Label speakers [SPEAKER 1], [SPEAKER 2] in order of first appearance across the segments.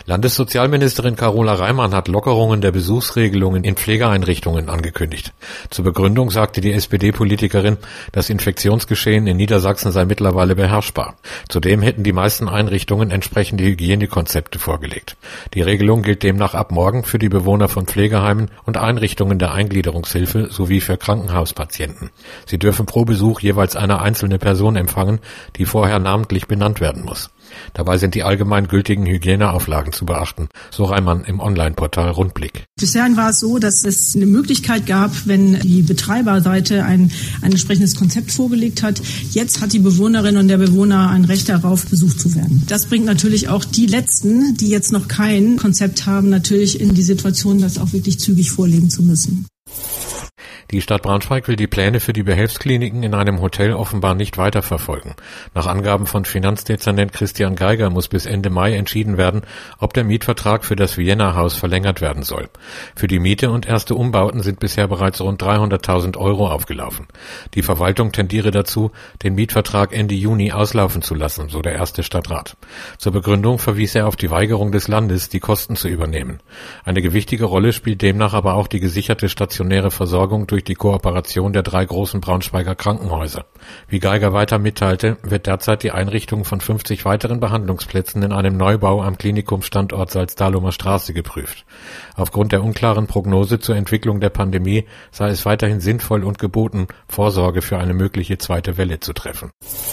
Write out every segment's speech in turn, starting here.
[SPEAKER 1] Landessozialministerin Carola Reimann hat Lockerungen der Besuchsregelungen in Pflegeeinrichtungen angekündigt. Zur Begründung sagte die SPD-Politikerin, das Infektionsgeschehen in Niedersachsen sei mittlerweile beherrschbar. Zudem hätten die meisten Einrichtungen entsprechende Hygienekonzepte vorgelegt. Die Regelung gilt demnach ab morgen für die Bewohner von Pflegeheimen und Einrichtungen der Eingliederungshilfe sowie für Krankenhauspatienten. Sie dürfen pro Besuch jeweils eine einzelne Person empfangen, die vorher namentlich benannt werden muss. Dabei sind die allgemein gültigen Hygieneauflagen zu beachten, so Reimann im Online-Portal Rundblick.
[SPEAKER 2] Bisher war es so, dass es eine Möglichkeit gab, wenn die Betreiberseite ein entsprechendes Konzept vorgelegt hat. Jetzt hat die Bewohnerin und der Bewohner ein Recht darauf, besucht zu werden. Das bringt natürlich auch die Letzten, die jetzt noch kein Konzept haben, natürlich in die Situation, das auch wirklich zügig vorlegen zu müssen.
[SPEAKER 1] Die Stadt Braunschweig will die Pläne für die Behelfskliniken in einem Hotel offenbar nicht weiterverfolgen. Nach Angaben von Finanzdezernent Christian Geiger muss bis Ende Mai entschieden werden, ob der Mietvertrag für das Vienna-Haus verlängert werden soll. Für die Miete und erste Umbauten sind bisher bereits rund 300.000 € aufgelaufen. Die Verwaltung tendiere dazu, den Mietvertrag Ende Juni auslaufen zu lassen, so der erste Stadtrat. Zur Begründung verwies er auf die Weigerung des Landes, die Kosten zu übernehmen. Eine gewichtige Rolle spielt demnach aber auch die gesicherte stationäre Versorgung durch die Kooperation der 3 großen Braunschweiger Krankenhäuser. Wie Geiger weiter mitteilte, wird derzeit die Einrichtung von 50 weiteren Behandlungsplätzen in einem Neubau am Klinikumstandort Salzdahlumer Straße geprüft. Aufgrund der unklaren Prognose zur Entwicklung der Pandemie sei es weiterhin sinnvoll und geboten, Vorsorge für eine mögliche zweite Welle zu treffen.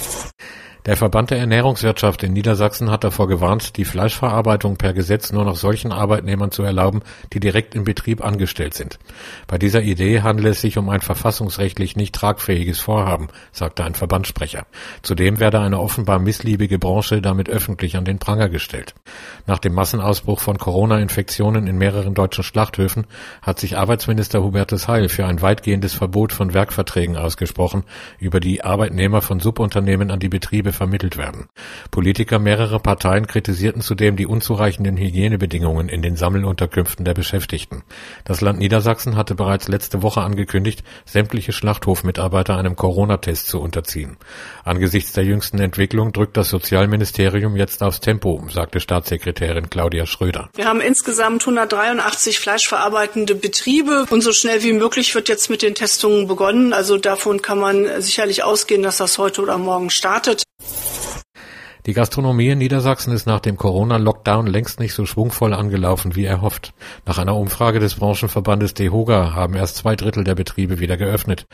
[SPEAKER 1] Der Verband der Ernährungswirtschaft in Niedersachsen hat davor gewarnt, die Fleischverarbeitung per Gesetz nur noch solchen Arbeitnehmern zu erlauben, die direkt im Betrieb angestellt sind. Bei dieser Idee handele es sich um ein verfassungsrechtlich nicht tragfähiges Vorhaben, sagte ein Verbandssprecher. Zudem werde eine offenbar missliebige Branche damit öffentlich an den Pranger gestellt. Nach dem Massenausbruch von Corona-Infektionen in mehreren deutschen Schlachthöfen hat sich Arbeitsminister Hubertus Heil für ein weitgehendes Verbot von Werkverträgen ausgesprochen, über die Arbeitnehmer von Subunternehmen an die Betriebe vermittelt werden. Politiker mehrerer Parteien kritisierten zudem die unzureichenden Hygienebedingungen in den Sammelunterkünften der Beschäftigten. Das Land Niedersachsen hatte bereits letzte Woche angekündigt, sämtliche Schlachthofmitarbeiter einem Corona-Test zu unterziehen. Angesichts der jüngsten Entwicklung drückt das Sozialministerium jetzt aufs Tempo, sagte Staatssekretärin Claudia Schröder.
[SPEAKER 3] Wir haben insgesamt 183 fleischverarbeitende Betriebe und so schnell wie möglich wird jetzt mit den Testungen begonnen. Also davon kann man sicherlich ausgehen, dass das heute oder morgen startet.
[SPEAKER 1] Die Gastronomie in Niedersachsen ist nach dem Corona-Lockdown längst nicht so schwungvoll angelaufen wie erhofft. Nach einer Umfrage des Branchenverbandes DEHOGA haben erst 2/3 der Betriebe wieder geöffnet.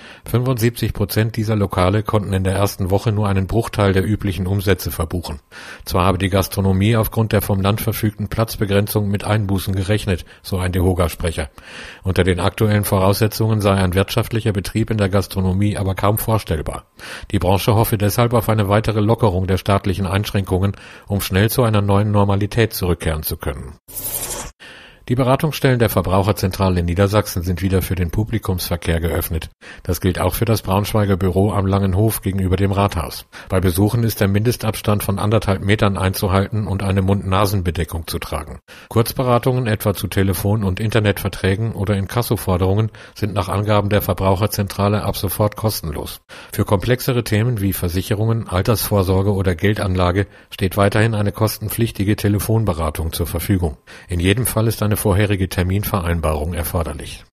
[SPEAKER 1] 75% dieser Lokale konnten in der ersten Woche nur einen Bruchteil der üblichen Umsätze verbuchen. Zwar habe die Gastronomie aufgrund der vom Land verfügten Platzbegrenzung mit Einbußen gerechnet, so ein DEHOGA-Sprecher. Unter den aktuellen Voraussetzungen sei ein wirtschaftlicher Betrieb in der Gastronomie aber kaum vorstellbar. Die Branche hoffe deshalb auf eine weitere Lockerung der staatlichen Einschränkungen, um schnell zu einer neuen Normalität zurückkehren zu können. Die Beratungsstellen der Verbraucherzentrale in Niedersachsen sind wieder für den Publikumsverkehr geöffnet. Das gilt auch für das Braunschweiger Büro am Langen Hof gegenüber dem Rathaus. Bei Besuchen ist der Mindestabstand von 1,5 Metern einzuhalten und eine Mund-Nasen-Bedeckung zu tragen. Kurzberatungen etwa zu Telefon- und Internetverträgen oder Inkassoforderungen sind nach Angaben der Verbraucherzentrale ab sofort kostenlos. Für komplexere Themen wie Versicherungen, Altersvorsorge oder Geldanlage steht weiterhin eine kostenpflichtige Telefonberatung zur Verfügung. In jedem Fall ist eine vorherige Terminvereinbarung erforderlich.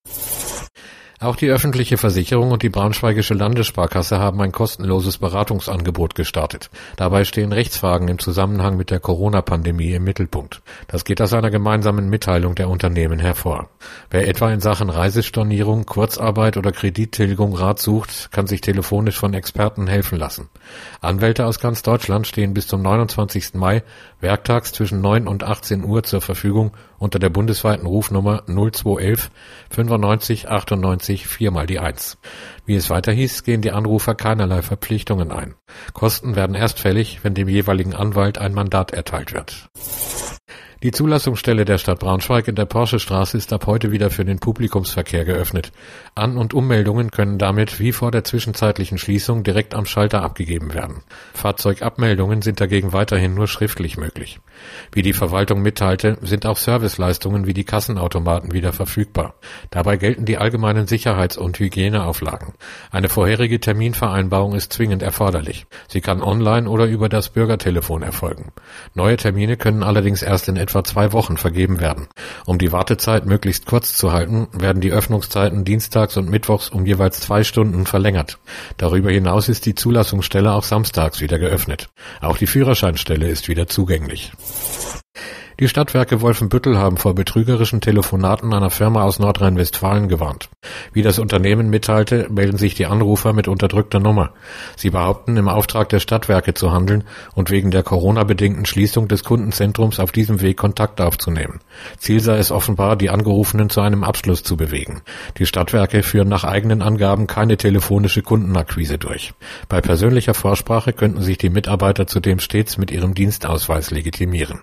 [SPEAKER 1] Auch die öffentliche Versicherung und die Braunschweigische Landessparkasse haben ein kostenloses Beratungsangebot gestartet. Dabei stehen Rechtsfragen im Zusammenhang mit der Corona-Pandemie im Mittelpunkt. Das geht aus einer gemeinsamen Mitteilung der Unternehmen hervor. Wer etwa in Sachen Reisestornierung, Kurzarbeit oder Kredittilgung Rat sucht, kann sich telefonisch von Experten helfen lassen. Anwälte aus ganz Deutschland stehen bis zum 29. Mai werktags zwischen 9 und 18 Uhr zur Verfügung unter der bundesweiten Rufnummer 0211 95 98 4x1. Wie es weiter hieß, gehen die Anrufer keinerlei Verpflichtungen ein. Kosten werden erst fällig, wenn dem jeweiligen Anwalt ein Mandat erteilt wird. Die Zulassungsstelle der Stadt Braunschweig in der Porschestraße ist ab heute wieder für den Publikumsverkehr geöffnet. An- und Ummeldungen können damit wie vor der zwischenzeitlichen Schließung direkt am Schalter abgegeben werden. Fahrzeugabmeldungen sind dagegen weiterhin nur schriftlich möglich. Wie die Verwaltung mitteilte, sind auch Serviceleistungen wie die Kassenautomaten wieder verfügbar. Dabei gelten die allgemeinen Sicherheits- und Hygieneauflagen. Eine vorherige Terminvereinbarung ist zwingend erforderlich. Sie kann online oder über das Bürgertelefon erfolgen. Neue Termine können allerdings erst in etwa 2 Wochen vergeben werden. Um die Wartezeit möglichst kurz zu halten, werden die Öffnungszeiten dienstags und mittwochs um jeweils 2 Stunden verlängert. Darüber hinaus ist die Zulassungsstelle auch samstags wieder geöffnet. Auch die Führerscheinstelle ist wieder zugänglich. Die Stadtwerke Wolfenbüttel haben vor betrügerischen Telefonaten einer Firma aus Nordrhein-Westfalen gewarnt. Wie das Unternehmen mitteilte, melden sich die Anrufer mit unterdrückter Nummer. Sie behaupten, im Auftrag der Stadtwerke zu handeln und wegen der Corona-bedingten Schließung des Kundenzentrums auf diesem Weg Kontakt aufzunehmen. Ziel sei es offenbar, die Angerufenen zu einem Abschluss zu bewegen. Die Stadtwerke führen nach eigenen Angaben keine telefonische Kundenakquise durch. Bei persönlicher Vorsprache könnten sich die Mitarbeiter zudem stets mit ihrem Dienstausweis legitimieren.